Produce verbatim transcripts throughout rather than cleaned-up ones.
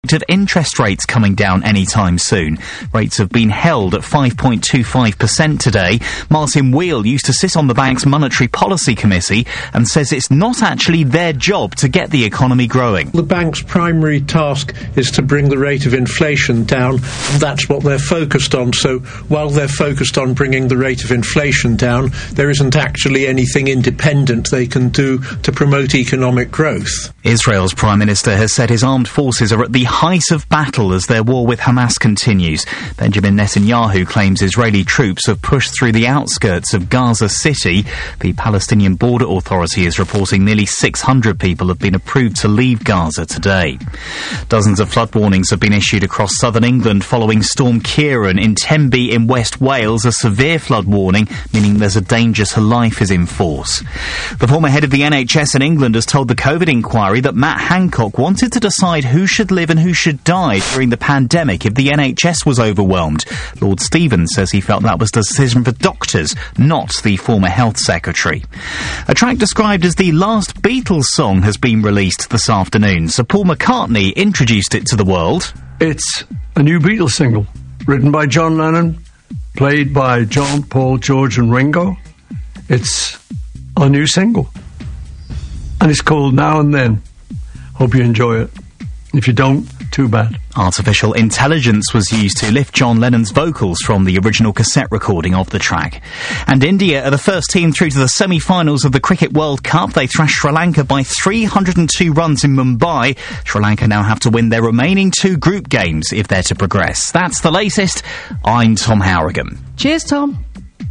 of interest rates coming down anytime soon. Rates have been held at five point two five percent today. Martin Wheel used to sit on the bank's Monetary Policy Committee and says it's not actually their job to get the economy growing. The bank's primary task is to bring the rate of inflation down, and that's what they're focused on. So while they're focused on bringing the rate of inflation down, there isn't actually anything independent they can do to promote economic growth. Israel's Prime Minister has said his armed forces are at the height of battle as their war with Hamas continues. Benjamin Netanyahu claims Israeli troops have pushed through the outskirts of Gaza City. The Palestinian Border Authority is reporting nearly six hundred people have been approved to leave Gaza today. Dozens of flood warnings have been issued across southern England following Storm Ciarán. In Tenby in West Wales, a severe flood warning, meaning there's a danger to life, is in force. The former head of the N H S in England has told the COVID inquiry that Matt Hancock wanted to decide who should live and who should die during the pandemic if the N H S was overwhelmed. Lord Stevens says he felt that was the decision for doctors, not the former health secretary. A track described as the last Beatles song has been released this afternoon. Sir Paul McCartney introduced it to the world. It's a new Beatles single, written by John Lennon, played by John, Paul, George and Ringo. It's a new single, and it's called Now and Then. Hope you enjoy it. If you don't, too bad. Artificial intelligence was used to lift John Lennon's vocals from the original cassette recording of the track. And India are the first team through to the semi-finals of the Cricket World Cup. They thrashed Sri Lanka by three hundred two runs in Mumbai. Sri Lanka now have to win their remaining two group games if they're to progress. That's the latest. I'm Tom Harrigan. Cheers, Tom.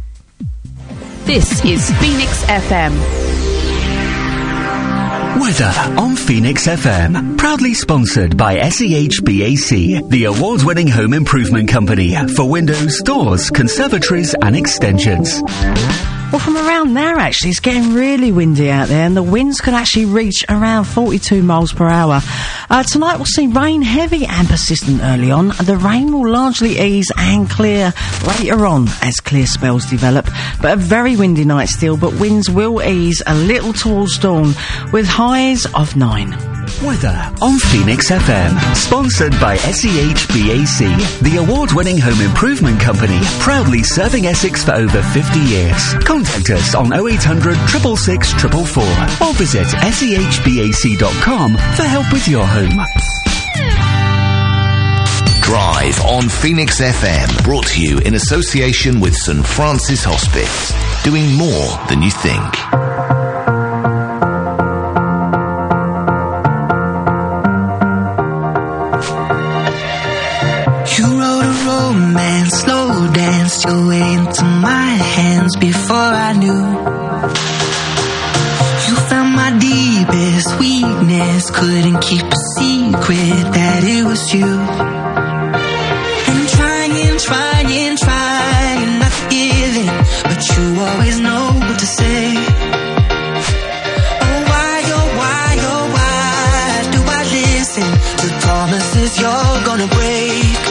This is Phoenix F M. Weather on Phoenix F M, proudly sponsored by S E H B A C, the award-winning home improvement company for windows, doors, conservatories and extensions. Well, from around there, actually, it's getting really windy out there, and the winds can actually reach around forty-two miles per hour. Uh, tonight we'll see rain heavy and persistent early on. The rain will largely ease and clear later on as clear spells develop, but a very windy night still, but winds will ease a little towards dawn with highs of nine. Weather on Phoenix F M, sponsored by S E H B A C, the award-winning home improvement company, proudly serving Essex for over fifty years. Contact us on oh eight hundred, six six six, four four four or visit S E H B A C dot com for help with your home. Drive on Phoenix F M, brought to you in association with St Francis Hospice, doing more than you think. Slow danced your way into my hands before I knew. You found my deepest weakness, couldn't keep a secret that it was you. And I'm trying, trying, trying not to give in, but you always know what to say. Oh why, oh why, oh why do I listen to promises you're gonna break?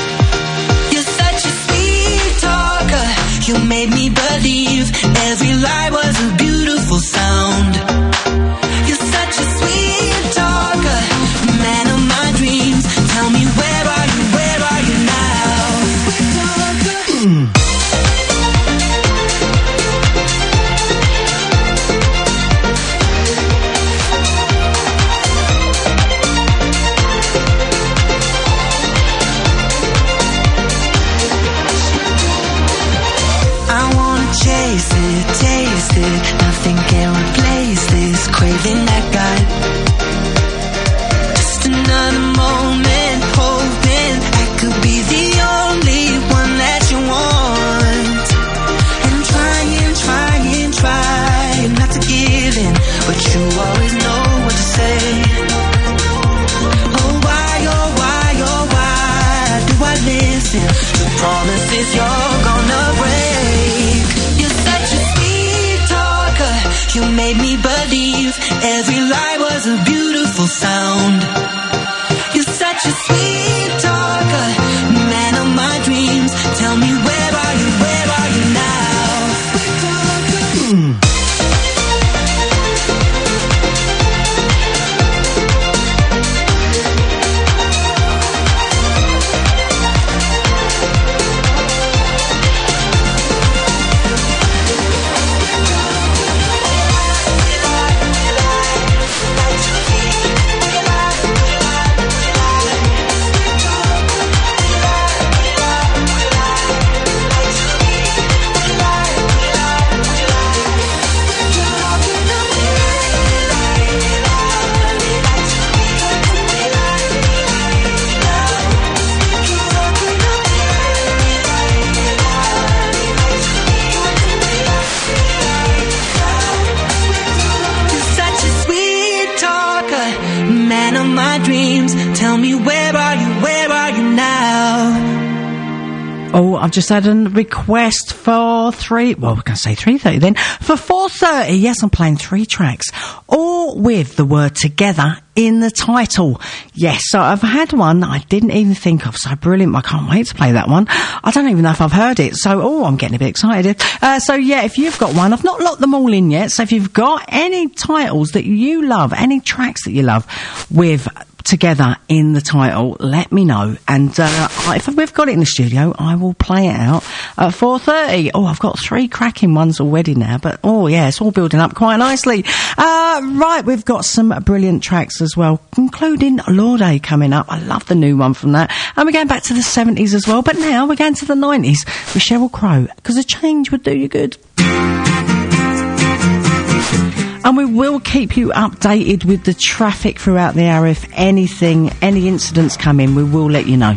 You made me believe every lie was a beautiful sound. You're such a sweet talker, man of my dreams. Tell me, where are you, where are you now? Mm. Taste it, taste it, nothing can replace this craving I got. Just another moment, hoping I could be the only one that you want. And I'm trying, trying, trying not to give in, but you always know what to say. Oh why, oh why, oh why do I listen to promises you're gonna break? You made me believe every lie was a beautiful sound. You're such a sweet talker, man of my dreams. Tell me, where are you, where are you now? Mm. I've just had a request for three, well, we're going to say three thirty then. For four thirty, yes, I'm playing three tracks, all with the word together in the title. Yes, so I've had one that I didn't even think of, so brilliant. I can't wait to play that one. I don't even know if I've heard it, so, oh, I'm getting a bit excited. Uh, so, yeah, if you've got one, I've not locked them all in yet, so if you've got any titles that you love, any tracks that you love with together in the title, let me know, and uh, if we've got it in the studio, I will play it out at four thirty. Oh, I've got three cracking ones already now, but oh yeah, it's all building up quite nicely. Uh, right, we've got some brilliant tracks as well, including Lorde coming up. I love the new one from that, and we're going back to the seventies as well, but now we're going to the nineties with Sheryl Crow, because a change would do you good. And we will keep you updated with the traffic throughout the hour. If anything, any incidents come in, we will let you know.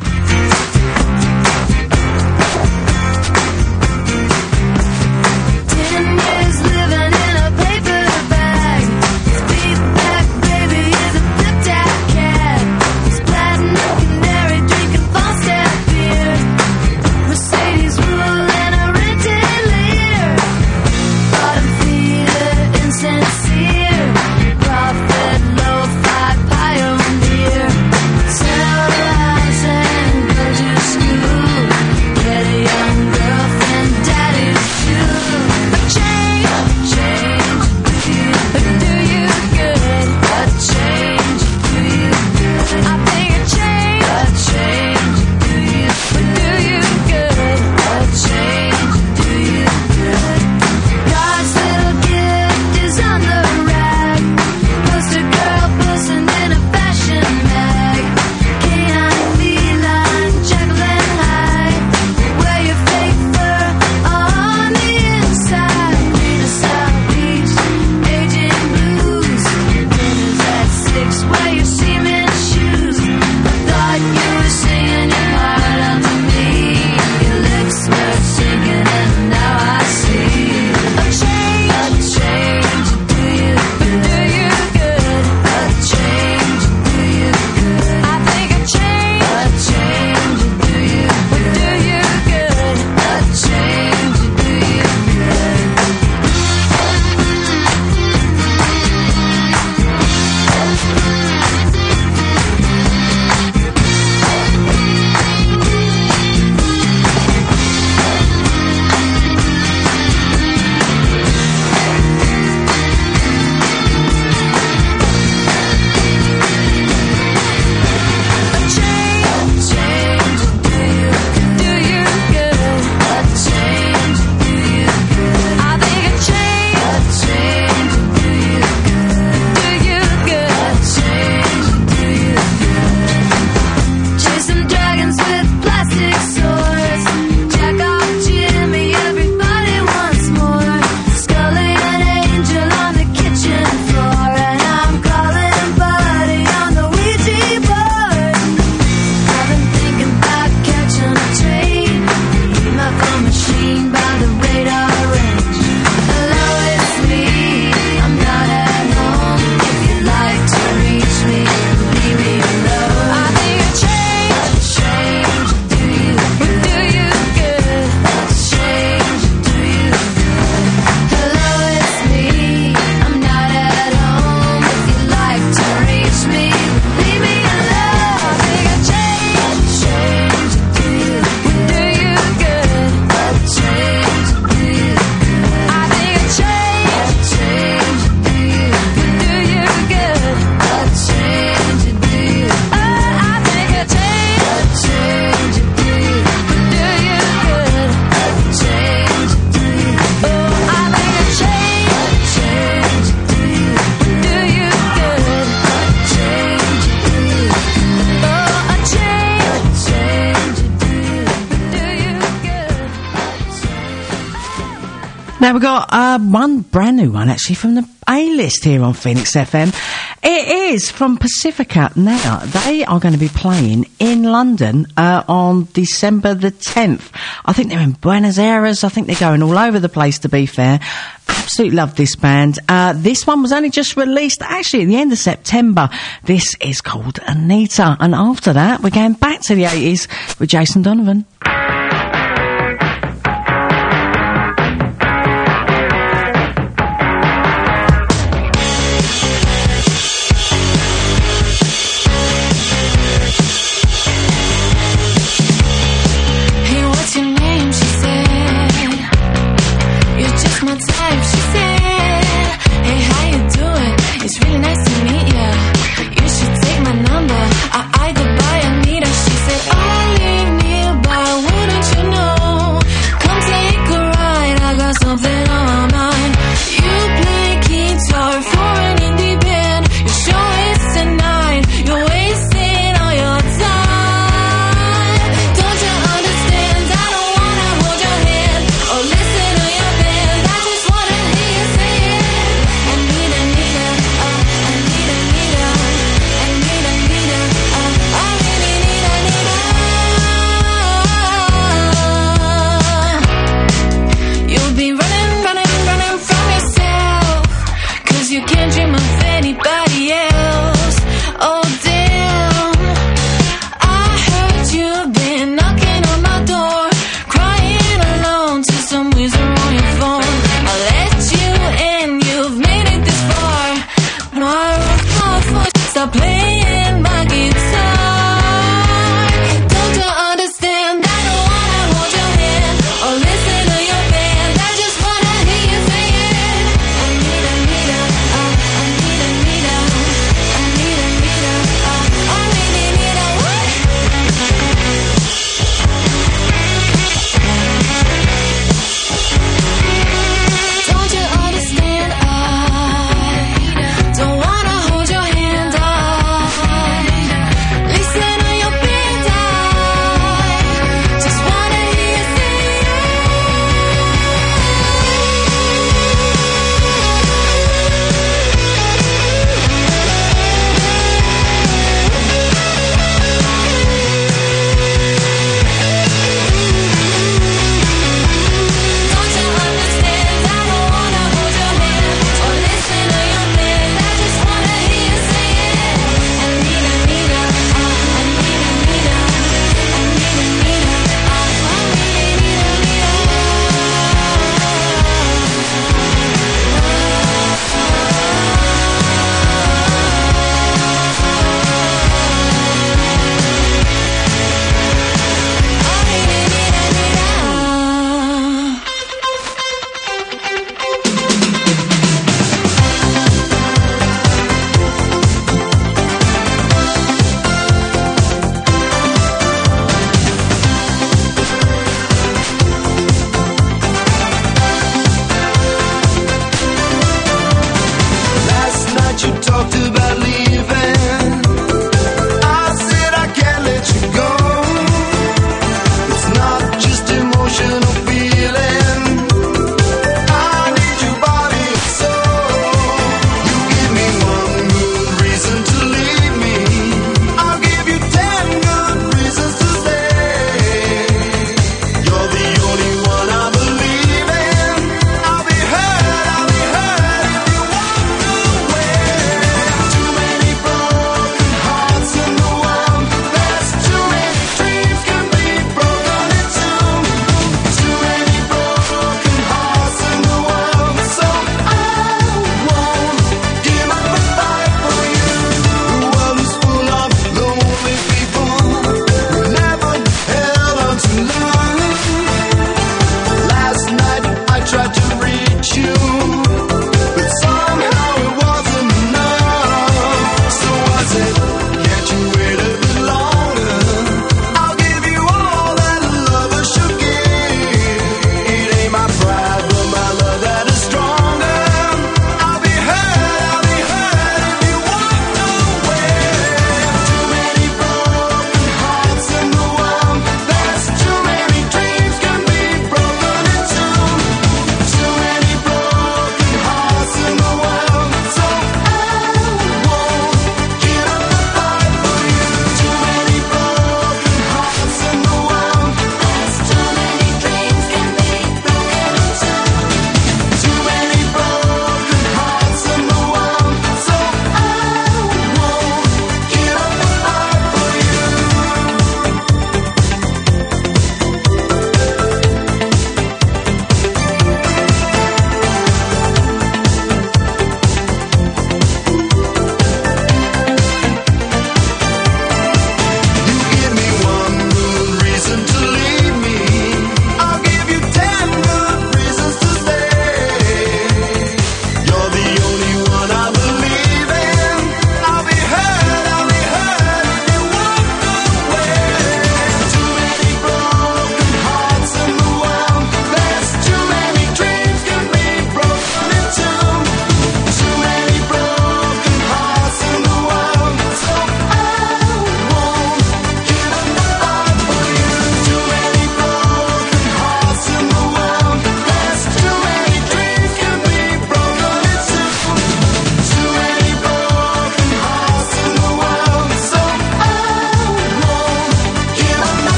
Now we've got uh, one brand new one actually from the A-list here on Phoenix F M. It is from Pacifica. Now, they are going to be playing in London uh, on December the tenth. I think they're in Buenos Aires. I think they're going all over the place, to be fair. Absolutely love this band. Uh, this one was only just released actually at the end of September. This is called Anita. And after that, we're going back to the eighties with Jason Donovan.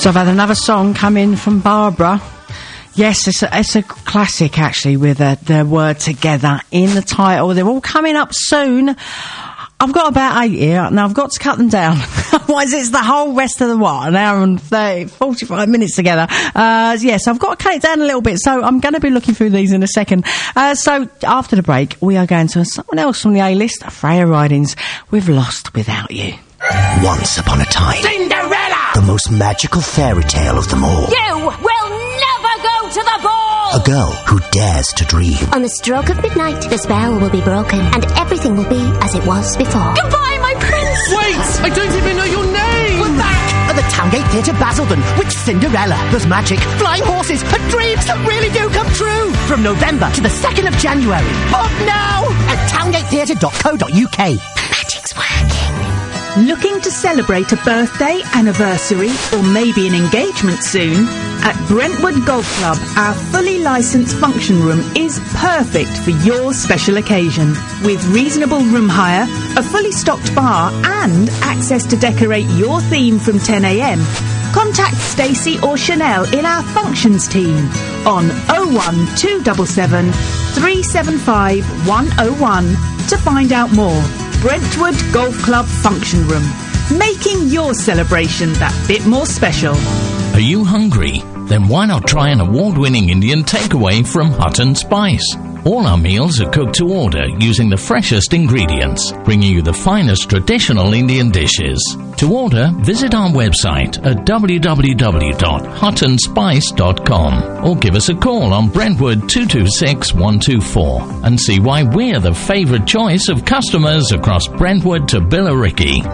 So I've had another song come in from Barbara. Yes, it's a, it's a classic, actually, with uh, the word together in the title. They're all coming up soon. I've got about eight here. Now, I've got to cut them down. Otherwise, it's the whole rest of the, what, an hour and thirty, forty-five minutes together. Uh, yes, I've got to cut it down a little bit, so I'm going to be looking through these in a second. Uh, so, after the break, we are going to someone else from the A-list, Freya Ridings, with Lost Without You. Once upon a time, Cinderella! The most magical fairy tale of them all. You will never go to the ball! A girl who dares to dream. On the stroke of midnight, the spell will be broken, and everything will be as it was before. Goodbye, my prince! Wait! I don't even know your name! We're back! At the Towngate Theatre, Basildon, with Cinderella. There's magic, flying horses, and dreams that really do come true. From November to the second of January. Book now! At towngate theatre dot co dot uk. The magic's working. Looking to celebrate a birthday, anniversary, or maybe an engagement soon? At Brentwood Golf Club, our fully licensed function room is perfect for your special occasion. With reasonable room hire, a fully stocked bar, and access to decorate your theme from ten a m, contact Stacey or Chanel in our functions team on oh one two seven seven, three seven five, one oh one to find out more. Brentwood Golf Club Function Room, making your celebration that bit more special. Are you hungry? Then why not try an award-winning Indian takeaway from Hut and Spice? All our meals are cooked to order using the freshest ingredients, bringing you the finest traditional Indian dishes. To order, visit our website at w w w dot hut and spice dot com or give us a call on Brentwood two two six, one two four and see why we're the favourite choice of customers across Brentwood to Billericay.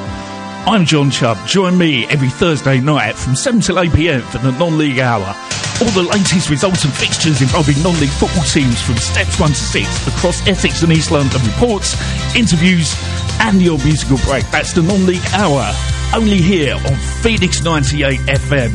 I'm John Chubb. Join me every Thursday night from seven till eight p m for the non-league hour. All the latest results and fixtures involving non-league football teams from steps one to six across Essex and East London, reports, interviews and your musical break. That's the non-league hour, only here on Phoenix ninety-eight F M.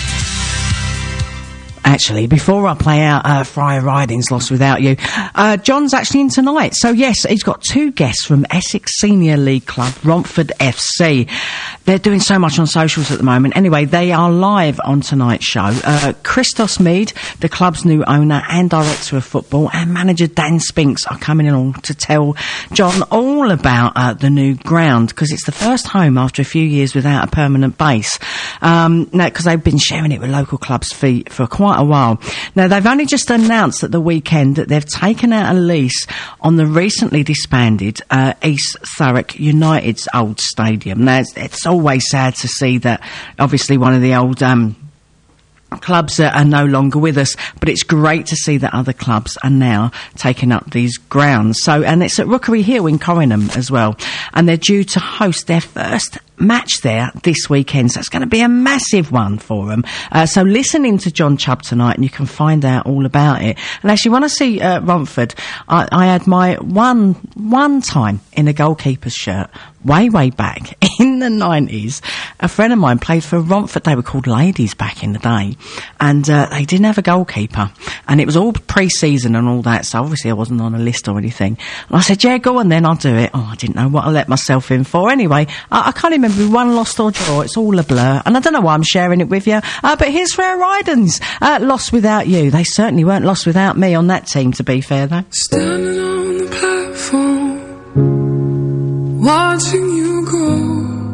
Actually, before I play out uh, Freya Ridings, Lost Without You, uh, John's actually in tonight. So, yes, he's got two guests from Essex Senior League Club, Romford F C. They're doing so much on socials at the moment. Anyway, they are live on tonight's show. Uh, Christos Mead, the club's new owner and director of football, and manager Dan Spinks are coming along to tell John all about uh, the new ground, because it's the first home after a few years without a permanent base. Um, now, because they've been sharing it with local clubs for, for quite a while. Now, they've only just announced at the weekend that they've taken out a lease on the recently disbanded uh, East Thurrock United's old stadium. Now, it's, it's always sad to see that, obviously, one of the old um, clubs are, are no longer with us, but it's great to see that other clubs are now taking up these grounds. So, and it's at Rookery Hill in Corringham as well, and they're due to host their first match there this weekend, so it's going to be a massive one for them. Uh, so listen in to John Chubb tonight and you can find out all about it. And actually, when I see uh, Romford, I, I had my one one time in a goalkeeper's shirt way, way back in the nineties. A friend of mine played for Romford. They were called Ladies back in the day, and uh, they didn't have a goalkeeper, and it was all pre-season and all that, so obviously I wasn't on a list or anything. And I said, yeah, go on then, I'll do it. Oh, I didn't know what I let myself in for. Anyway, I, I can't remember if we won, lost or draw. It's all a blur, and I don't know why I'm sharing it with you, uh, but here's Freya Ridings, uh, Lost Without You. They certainly weren't lost without me on that team, to be fair, though. Standing on the platform, watching you go.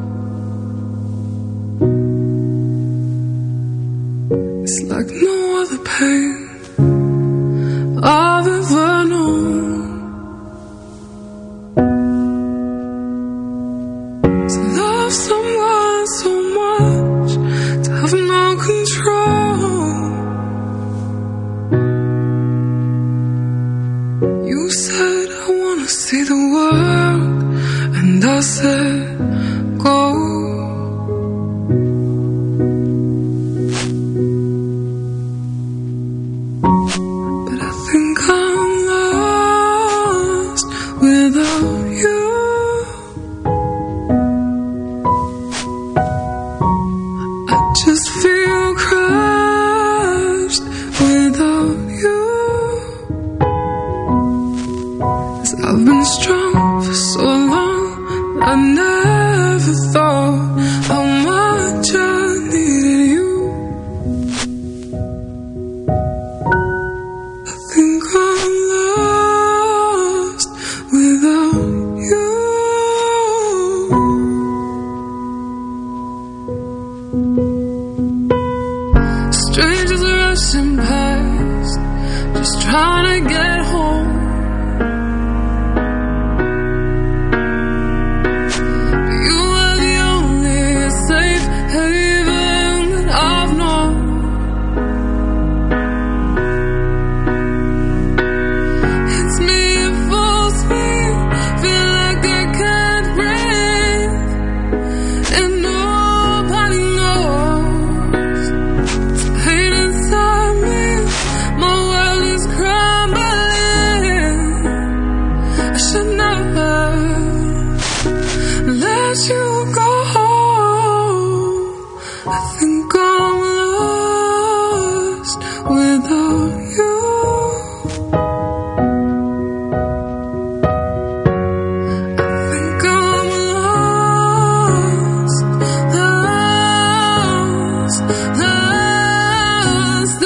It's like no other pain I've ever known. To love someone so much, to have no control. You said I wanna see the world, and I said go. I never thought how much I needed you. trying to get home. You are the only safe haven that I've known. It's me, it falls me, feel like I can't breathe, and nobody knows the pain inside me. My world is crumbling. I should never let you go. I think I'm lost without you. I think I'm lost, lost, lost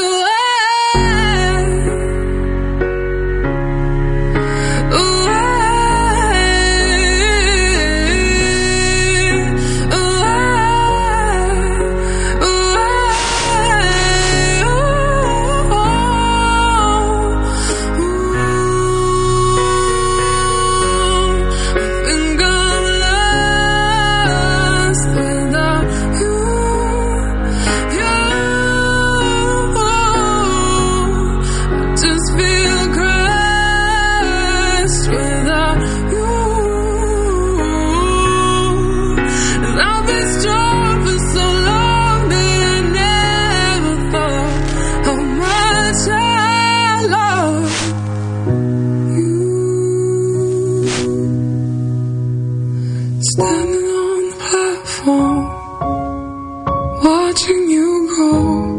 just feel crushed without you. And I've been strong for so long that I never thought how much I love you. Standing on the platform, watching you go.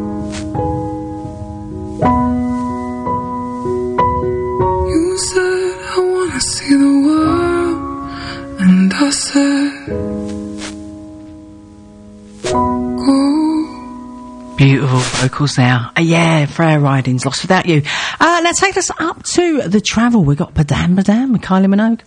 You said I wanna see the world, and I said go. Beautiful vocals now. Uh, yeah, Freya Riding's Lost Without You. Uh, now take us up to the travel. We got Padam Padam with Kylie Minogue.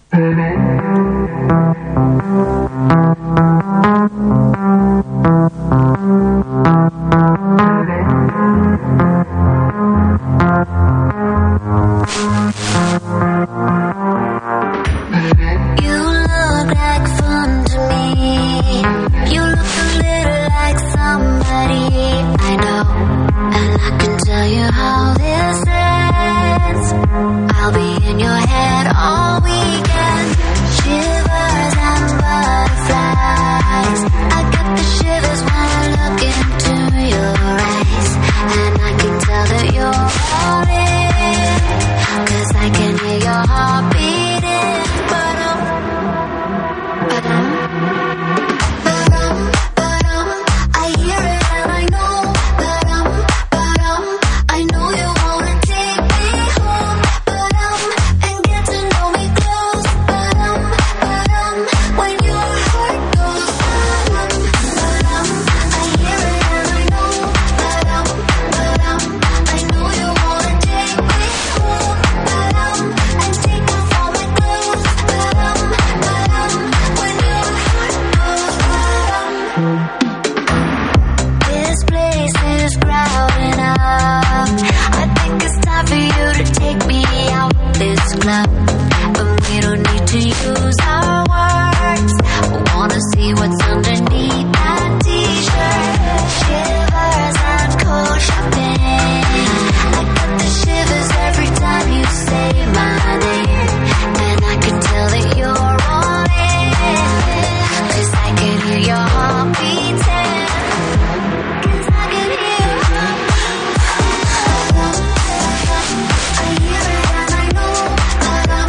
You look like fun to me. You look a little like somebody I know, and I can tell you how this ends. I'll be in your head all weekend. Shivers and butterflies. I get the shivers when I look into your eyes, and I can tell that you're all in, 'cause I can hear your heart beating. Ba-dum, ba-dum, ba-dum, ba-dum. I hear it and I know. Ba-dum, ba-dum. I know you wanna take me home. Ba-dum, and get to know me close. Ba-dum, ba-dum. When your heart goes. Ba-dum, ba-dum. I hear it and I know. Ba-dum, ba-dum. I know you wanna take me home. Ba-dum, and take off all my clothes. Ba-dum, ba-dum. When your heart goes. Ba-dum. This place is crowding up. I think it's time for you to take me out this club. But we don't need to use our words. I wanna see what's underneath that t-shirt. Shivers and cold shopping. I get the shivers every time you say my name, and I can tell that you're all in, 'cause I can hear your heart beating. 'Cause I can hear your heart. I hear it and I know.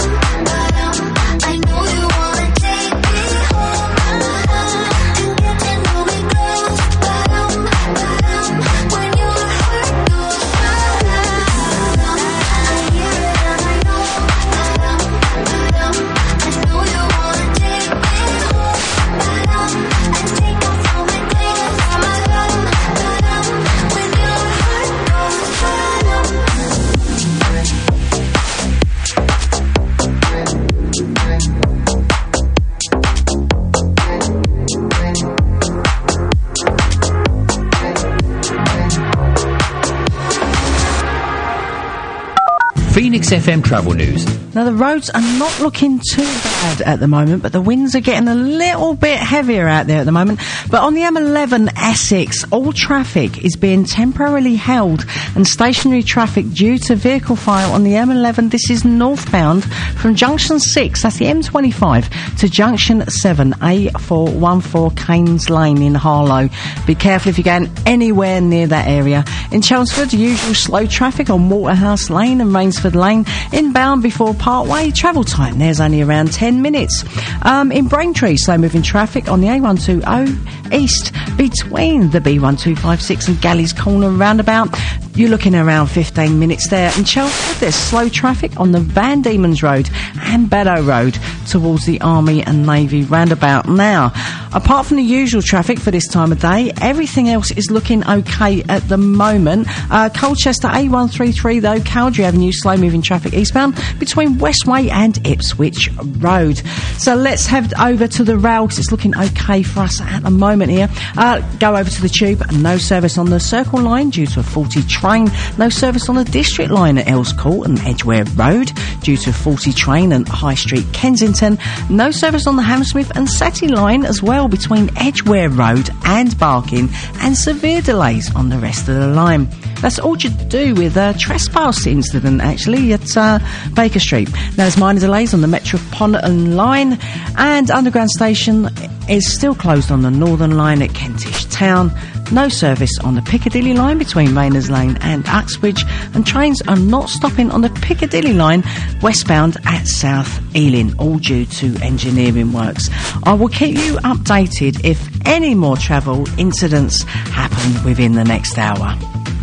Phoenix F M travel news. Now, the roads are not looking too bad at the moment, but the winds are getting a little bit heavier out there at the moment. But on the M eleven Essex, all traffic is being temporarily held and stationary traffic due to vehicle fire on the M eleven. This is northbound from Junction six, that's the M twenty-five, to Junction seven, A four one four Keynes Lane in Harlow. Be careful if you're going anywhere near that area. In Chelmsford, usual slow traffic on Waterhouse Lane and Rainsford Lane. Inbound before Parkway, travel time there's only around ten minutes. Um, in Braintree, slow moving traffic on the A one twenty east between the B one two five six and Galleys Corner roundabout. You're looking around fifteen minutes there. In Chelmsford, there's slow traffic on the Van Diemen's Road and Beddoe Road towards the Army and Navy roundabout. Now, apart from the usual traffic for this time of day, everything else is looking okay at the moment. Uh, Colchester A one thirty-three, though, Cowdrey Avenue, slow moving traffic eastbound between Westway and Ipswich Road. So let's head over to the rail, because it's looking okay for us at the moment here. Uh, go over to the Tube. No service on the Circle Line due to a faulty train. No service on the District Line at Earls Court and Edgware Road due to a faulty train and High Street, Kensington. No service on the Hammersmith and Settee Line as well between Edgware Road and Barking, and severe delays on the rest of the line. That's all to do with a trespass incident, actually, at uh, Baker Street. Now, there's minor delays on the Metropolitan Line, and Underground Station is still closed on the Northern Line at Kentish Town. No service on the Piccadilly Line between Rayners Lane and Uxbridge, and trains are not stopping on the Piccadilly Line westbound at South Ealing, all due to engineering works. I will keep you updated if any more travel incidents happen within the next hour.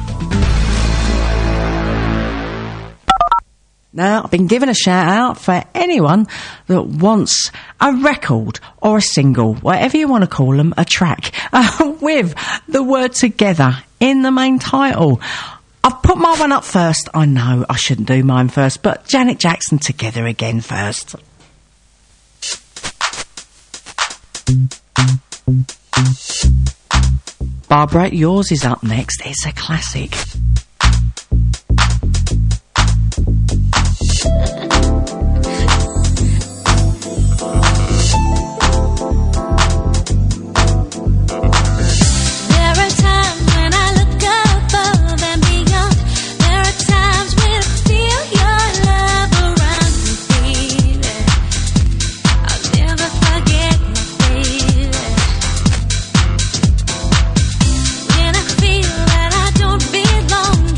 Now, I've been given a shout out for anyone that wants a record or a single, whatever you want to call them, a track, uh, with the word together in the main title. I've put my one up first. I know I shouldn't do mine first, but Janet Jackson, Together Again first. Barbara, yours is up next. It's a classic. Long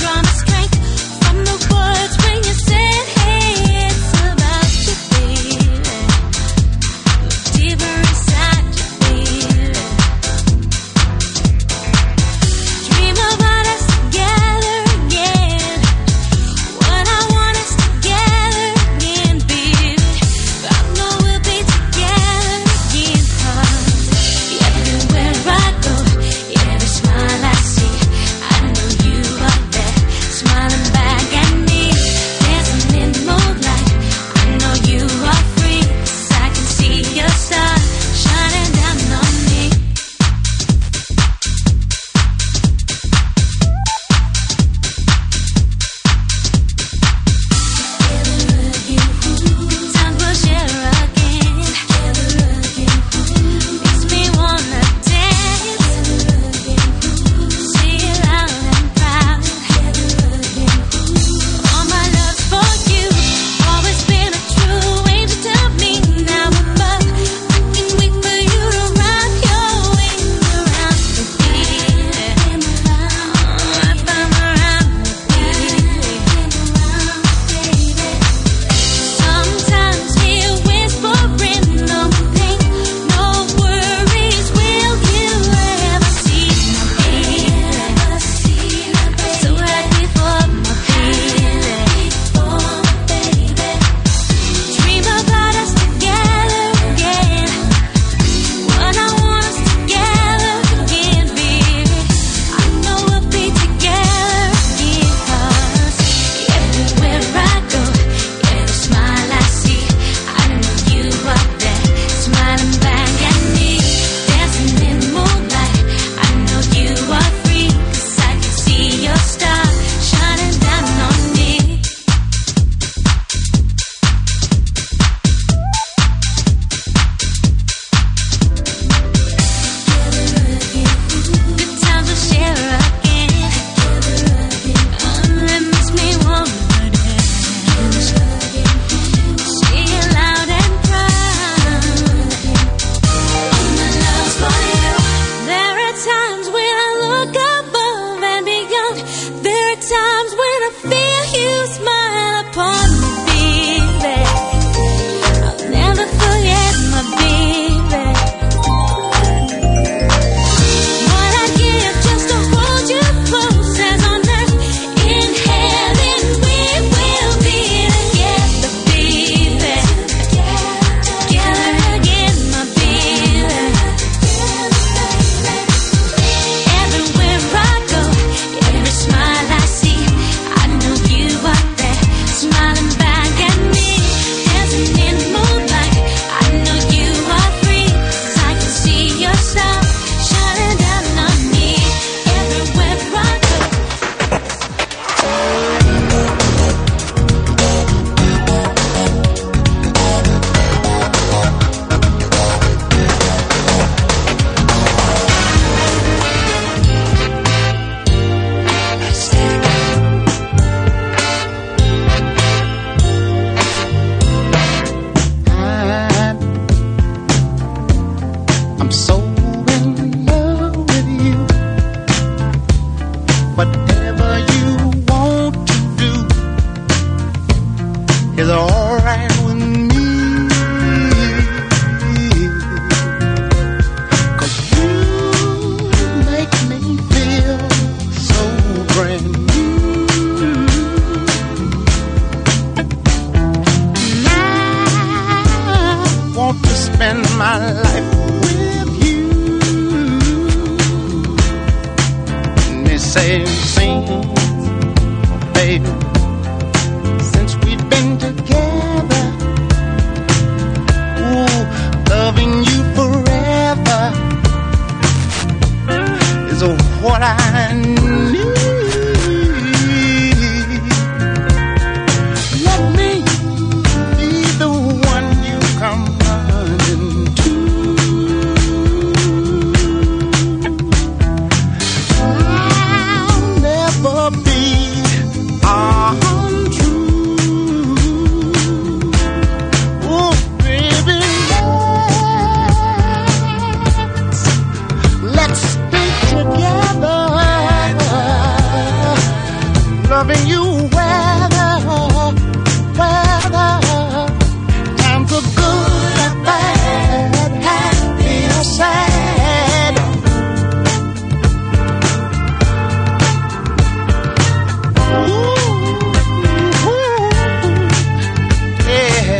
is alright with me. 'Cause you make me feel so brand new. And I want to spend my life with you. And they say, sing, baby, since we've been together, ooh, loving you forever is what I need. Let me be the one you come running to. I'll never be untrue. Oh, baby, let's, let's stay together. Loving you weather, weather. Times are good and bad, happy or sad. Ooh, yeah.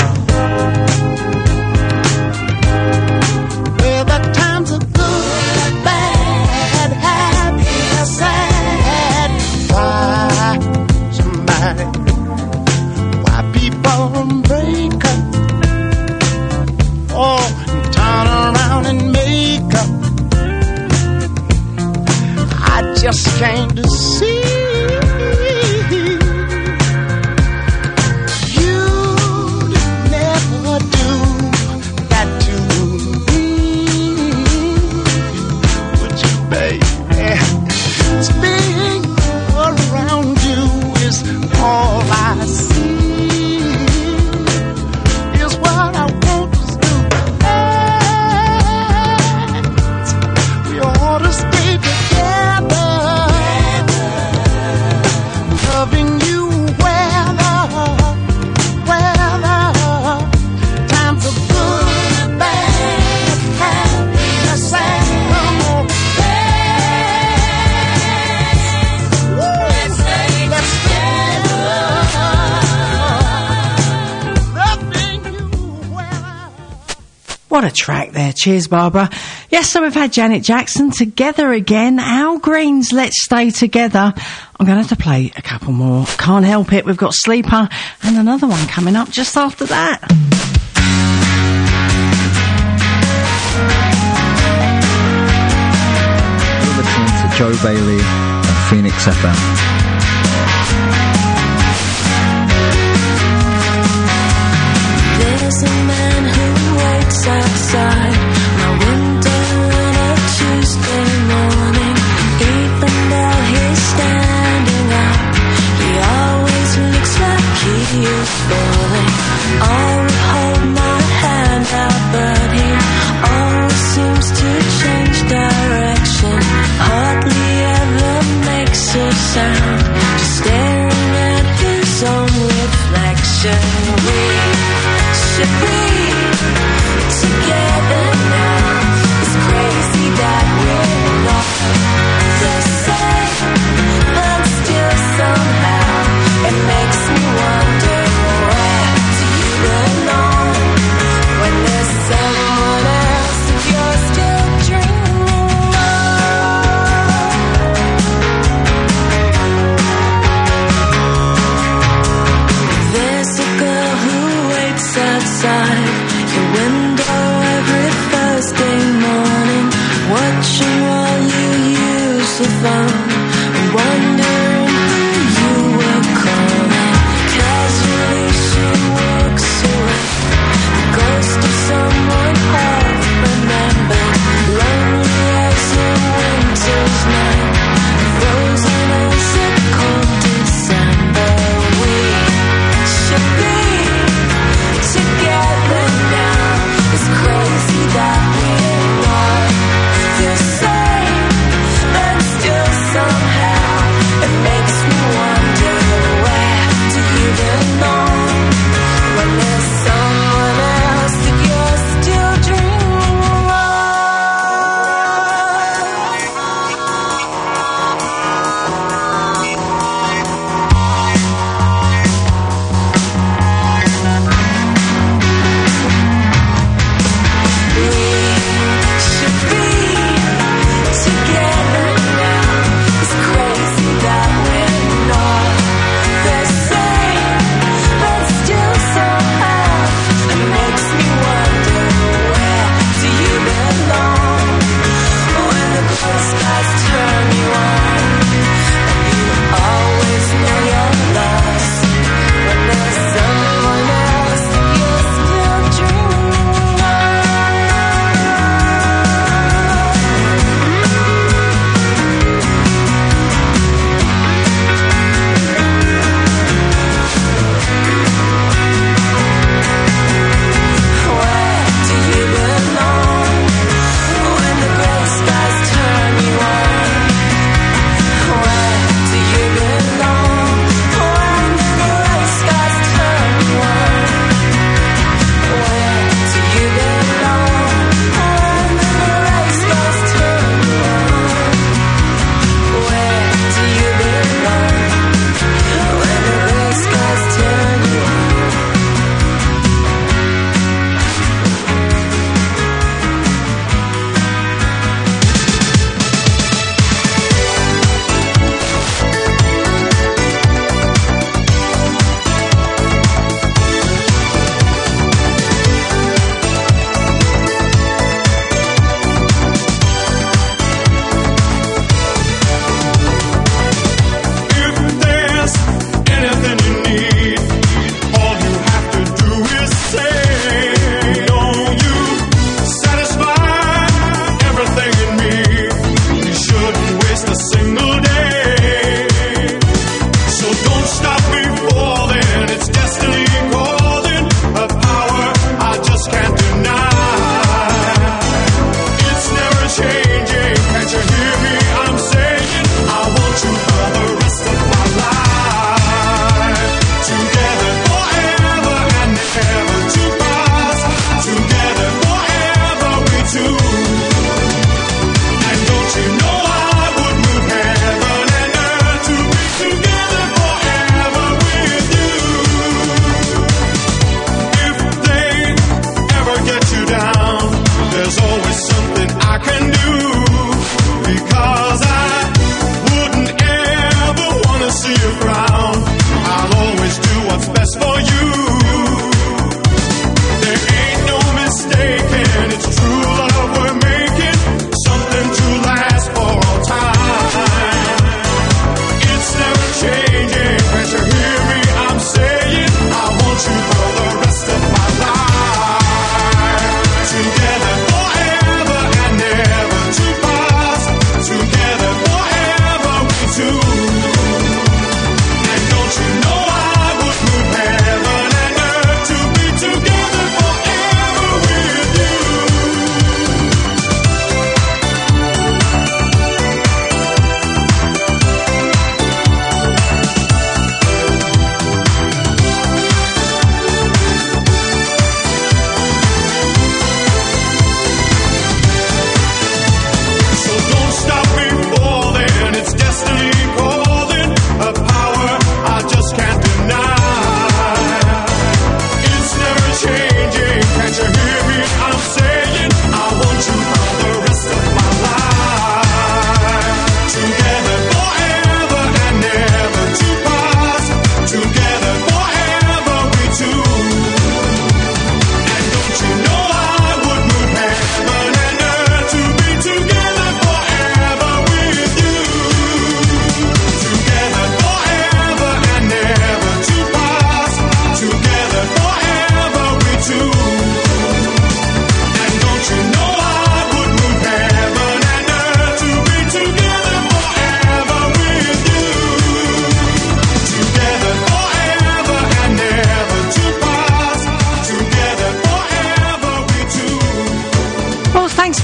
Well, the times are good, bad, happy or sad. Why somebody, why people break up? Oh, and turn around and make up. I just can't see. You'd never do that to me, would you, baby? Being around you is all I see. Is what I want to do. We ought to stay together, loving you weather, weather. Times are good, bad, happy or sad. Come on, let's stay together, loving you weather. What a track there. Cheers, Barbara. Yes, so we've had Janet Jackson, Together Again, Al Green's Let's Stay Together. I'm going to have to play a couple more. Can't help it. We've got Sleeper and another one coming up just after that. You're listening to Joe Bailey on Phoenix F M. There's a man who waits outside my window on a Tuesday morning. Even though he's standing up, he always looks like he is falling. I would hold my hand out, but he always seems to change direction. Hardly ever makes a sound, just staring at his own reflection. We should be together now. It's crazy that we're not the same, but still somehow it makes me wonder, where do you belong when there's someone else that you're still dreaming of? There's a girl who waits outside your window every Thursday morning, watching while you use the phone and wondering who you were calling. Casually she walks away, the ghost of someone half remembered, lonely as a winter's night, frozen as a cold December. We should be together now. It's crazy that we're not the same, but still somehow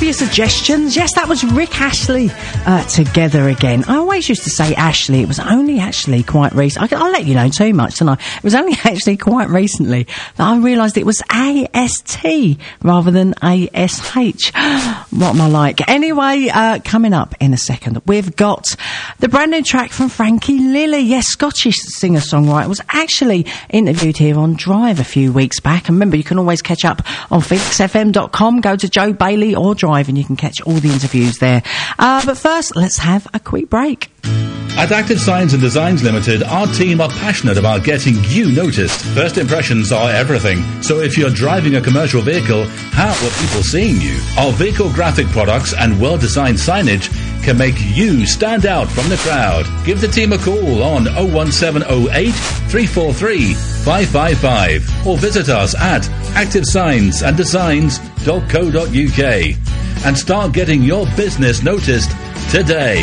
your suggestions. Yes, that was Rick Ashley, uh, Together Again. I always used to say Ashley. It was only actually quite recent. I'll let you know too much tonight. It was only actually quite recently that I realised it was A S T rather than A S H. What am I like? Anyway, uh, coming up in a second, we've got the brand new track from Frankie Lilly. Yes, Scottish singer-songwriter, was actually interviewed here on Drive a few weeks back. And remember, you can always catch up on phoenix f m dot com. Go to Joe Bailey or Drive and you can catch all the interviews there. Uh, but first, let's have a quick break. At Active Signs and Designs Limited, our team are passionate about getting you noticed. First impressions are everything. So if you're driving a commercial vehicle, how are people seeing you? Our vehicle graphic products and well-designed signage can make you stand out from the crowd. Give the team a call on oh one seven oh eight, three four three, five five five or visit us at active signs and designs dot co dot u k and start getting your business noticed today.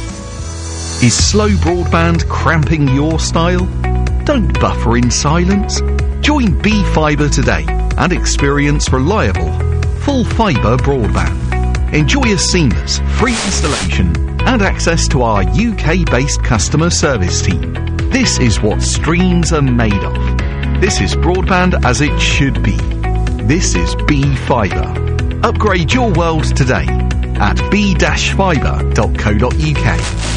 Is slow broadband cramping your style? Don't buffer in silence. Join B Fibre today and experience reliable, full fibre broadband. Enjoy a seamless, free installation and access to our U K-based customer service team. This is what streams are made of. This is broadband as it should be. This is B Fibre. Upgrade your world today at b dash fibre dot co dot u k.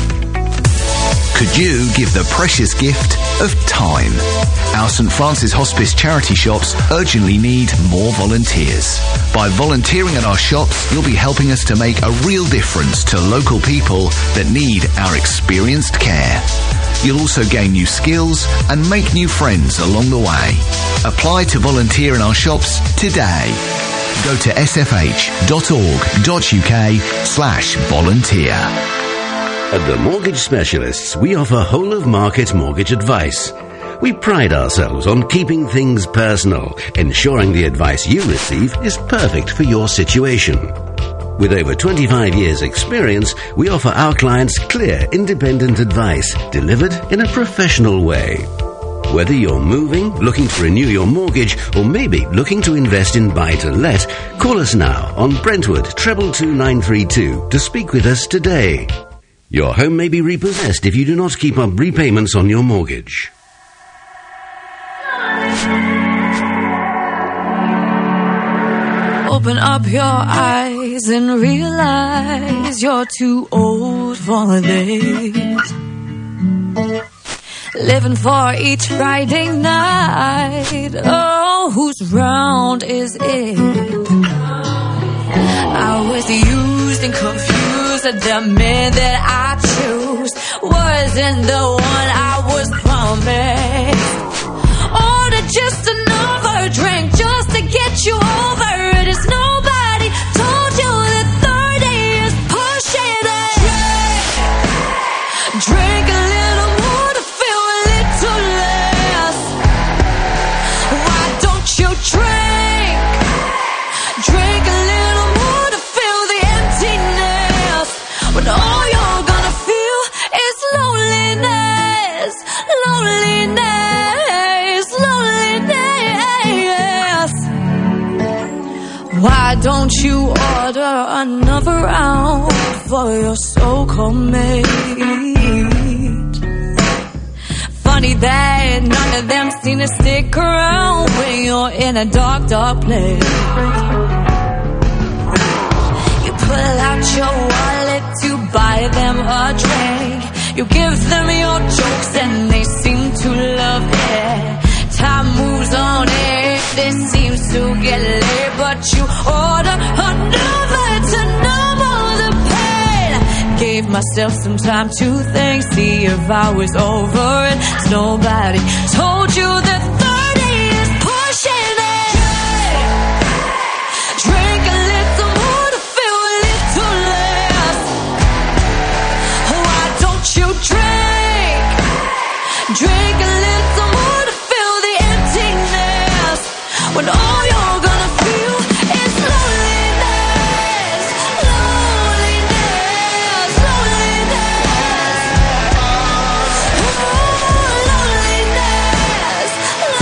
Could you give the precious gift of time? Our St Francis Hospice charity shops urgently need more volunteers. By volunteering at our shops, you'll be helping us to make a real difference to local people that need our experienced care. You'll also gain new skills and make new friends along the way. Apply to volunteer in our shops today. Go to s f h dot org dot u k slash volunteer. At the Mortgage Specialists, we offer whole-of-market mortgage advice. We pride ourselves on keeping things personal, ensuring the advice you receive is perfect for your situation. With over twenty-five years' experience, we offer our clients clear, independent advice delivered in a professional way. Whether you're moving, looking to renew your mortgage, or maybe looking to invest in buy-to-let, call us now on Brentwood treble two nine three two to speak with us today. Your home may be repossessed if you do not keep up repayments on your mortgage. Open up your eyes and realize you're too old for the days. Living for each Friday night. Oh, whose round is it? I was used and confused. The man that I choose wasn't the one I was promised. Ordered just another drink just to get you over it. It's nobody told you that thirty is pushing it. Drink, drink a little more to feel a little less. Why don't you drink? Drink a little more to feel the emptiness. When all you're gonna feel is loneliness, loneliness, loneliness. Why don't you order another round for your so-called mate? Funny that none of them seem to stick around when you're in a dark, dark place. Pull out your wallet to buy them a drink. You give them your jokes and they seem to love it. Time moves on, it seems to get late, but you order another to numb all the pain. Gave myself some time to think, see if I was over it. Nobody told you that thirty is pushing it. Drink a little more to feel a little less. Why don't you drink? Drink a little more to feel the emptiness. When all you're gonna feel is loneliness, loneliness, loneliness, oh, loneliness,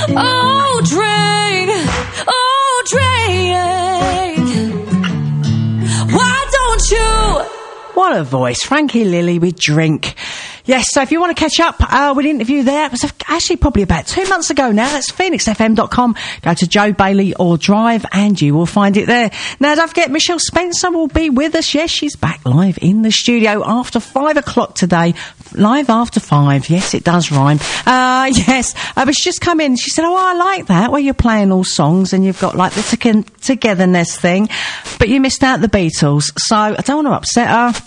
Oh, train, oh, train, why don't you? What a voice. Frankie Lilly with Drink. Yes, so if you want to catch up uh, with an interview there, it was actually probably about two months ago now. That's phoenix f m dot com. Go to Joe Bailey or Drive and you will find it there. Now, don't forget, Michelle Spencer will be with us. Yes, she's back live in the studio after five o'clock today. Live after five. Yes, it does rhyme. Uh, yes, uh, but she's just come in. She said, oh, I like that, where you're playing all songs and you've got like the t- togetherness thing, but you missed out the Beatles. So I don't want to upset her.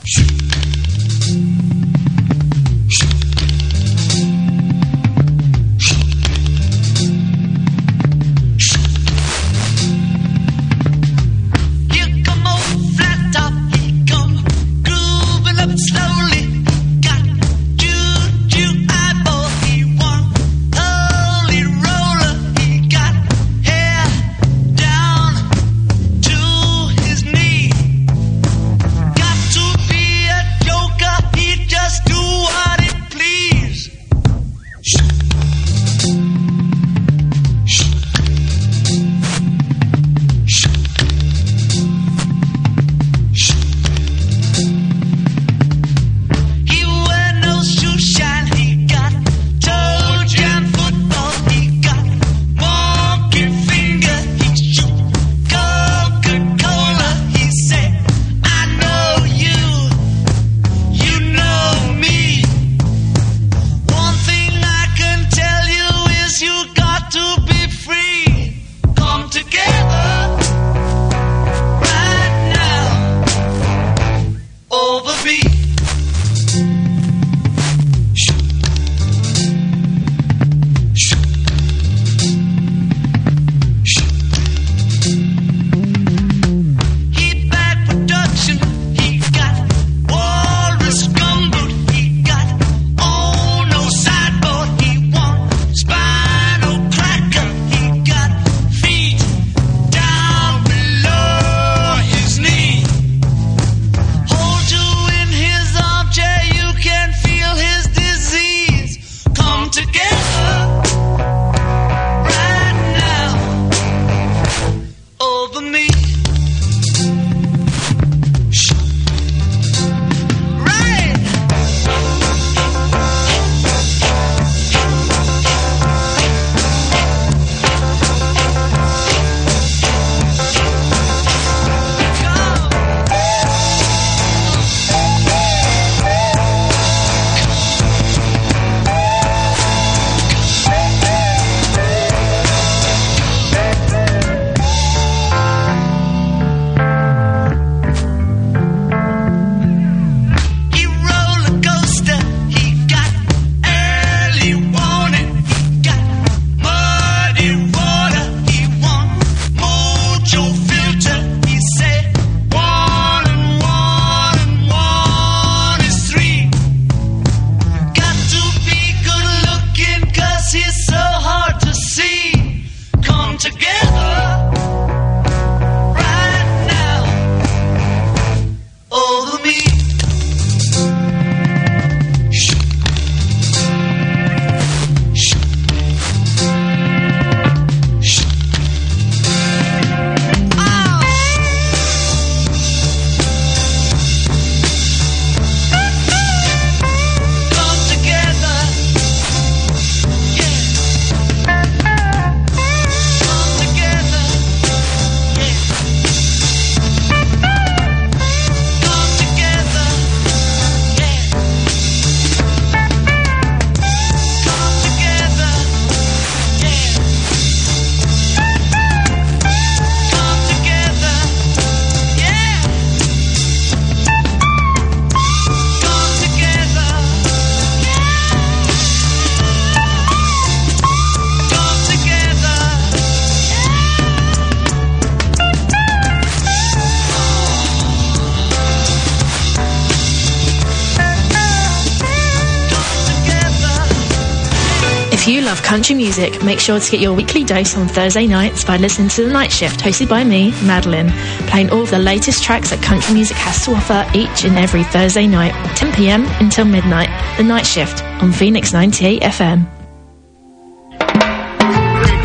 If you love country music, make sure to get your weekly dose on Thursday nights by listening to The Night Shift, hosted by me, Madeline, playing all of the latest tracks that country music has to offer each and every Thursday night, ten p m until midnight. The Night Shift on Phoenix ninety-eight F M.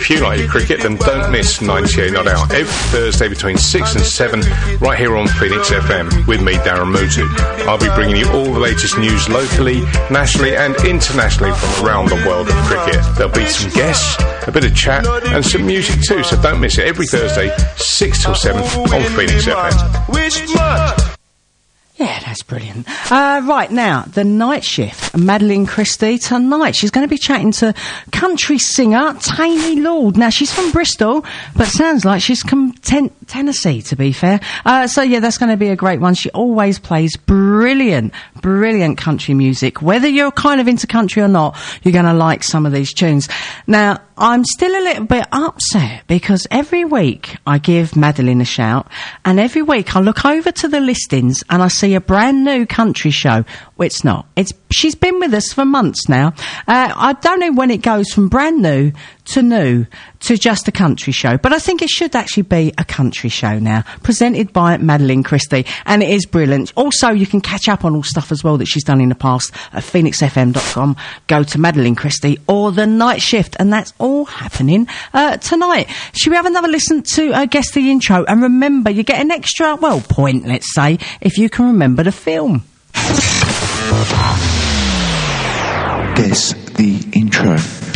If you like your cricket, then don't miss ninety-eight Not Out every Thursday between six and seven right here on Phoenix F M with me, Darren Mutu. I'll be bringing you all the latest news locally, nationally and internationally from around the world of cricket. There'll be some guests, a bit of chat and some music too, so don't miss it every Thursday six till seven on Phoenix F M. Yeah, that's brilliant. Uh, right, now, the night shift. Madeline Christie tonight. She's going to be chatting to country singer Tammy Lord. Now, she's from Bristol, but sounds like she's from ten- Tennessee, to be fair. Uh, so, yeah, that's going to be a great one. She always plays brilliant, brilliant country music. Whether you're kind of into country or not, you're going to like some of these tunes. Now, I'm still a little bit upset because every week I give Madeline a shout, and every week I look over to the listings and I see a brand new country show. Well, it's not. It's she's been with us for months now. Uh, I don't know when it goes from brand new to new to just a country show, but I think it should actually be a country show now, presented by Madeline Christie, and it is brilliant. Also, you can catch up on all stuff as well that she's done in the past at phoenix f m dot com. Go to Madeline Christie or The Night Shift, and that's all happening uh, tonight. Should we have another listen to uh, Guess the Intro? And remember, you get an extra, well, point, let's say, if you can remember the film. Guess the Intro.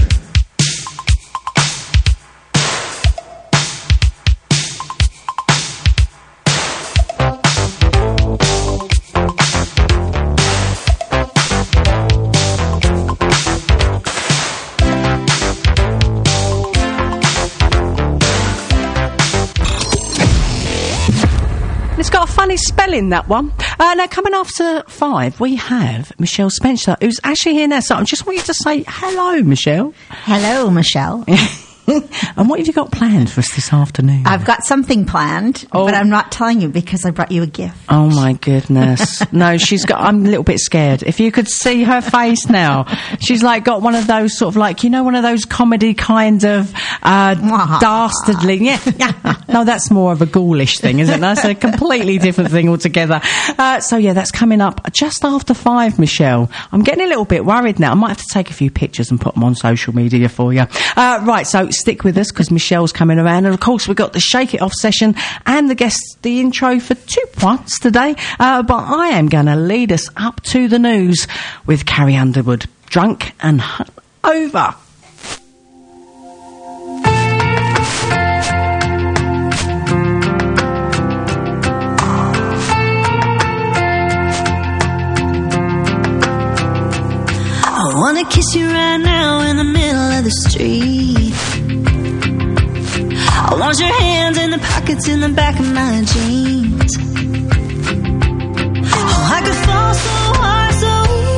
It's got a funny spelling, that one. Uh, now, coming after five, we have Michelle Spencer, who's actually here now. So I just want you to say hello, Michelle. Hello, Michelle. And what have you got planned for us this afternoon? I've got something planned, oh. but I'm not telling you because I brought you a gift. Oh, my goodness. No, she's got... I'm a little bit scared. If you could see her face now, she's, like, got one of those sort of, like, you know, one of those comedy kind of uh, dastardly... Yeah, yeah. No, that's more of a ghoulish thing, isn't it? That's a completely different thing altogether. Uh, so, yeah, that's coming up just after five, Michelle. I'm getting a little bit worried now. I might have to take a few pictures and put them on social media for you. Uh, right, so... stick with us because Michelle's coming around, and of course we've got the Shake It Off session and the guest the intro for two points today, uh, but I am going to lead us up to the news with Carrie Underwood, Drunk and Hung Over. I wanna kiss you right now in the middle of the street. I want your hands in the pockets in the back of my jeans. Oh, I could fall so hard so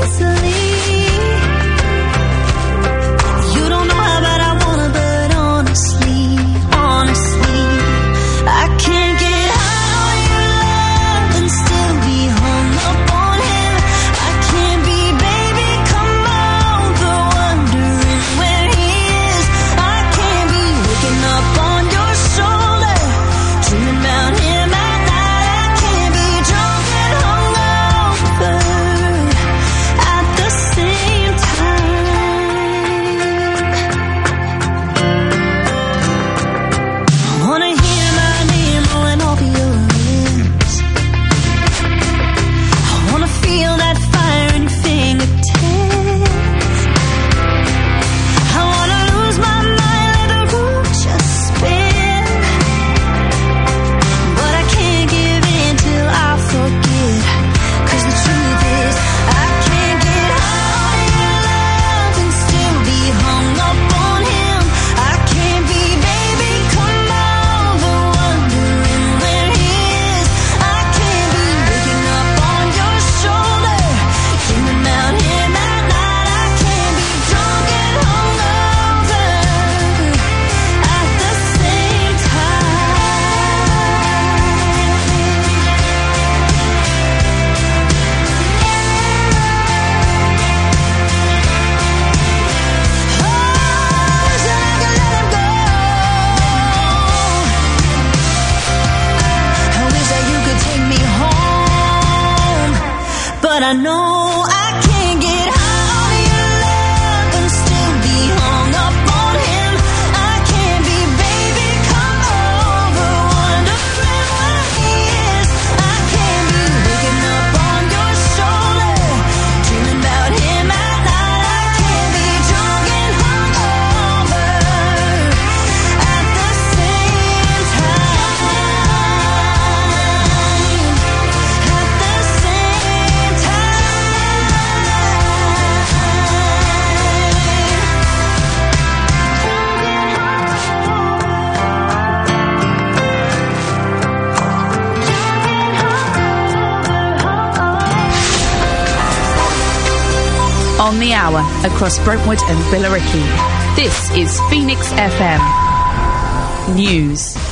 easily. You don't know how bad I wanna, but honestly, honestly, I can't get high on your love and still be hung up on him. I can't be, baby, come over, wondering where he is. I can't be waking up on your shoulder, dreaming about him at night. I can't be drunk and hungover at the same time. I wanna hear my name rolling off your lips. I wanna feel that fire in your fingertips. I wanna lose my mind, let the room just spin. But I can't give in till I forget. 'Cause the truth is, I can't get high on your love and still be hung up on him. I can't be, baby, come over, wondering where he is. I can't be waking up on your shoulder, dreaming about him at night. I can't be drunk and hungover at the same I wish that you could take me home, but I know I can't get high on your love and still be hung up on him. I can't on the hour across Brentwood and Billericay. This is Phoenix F M News.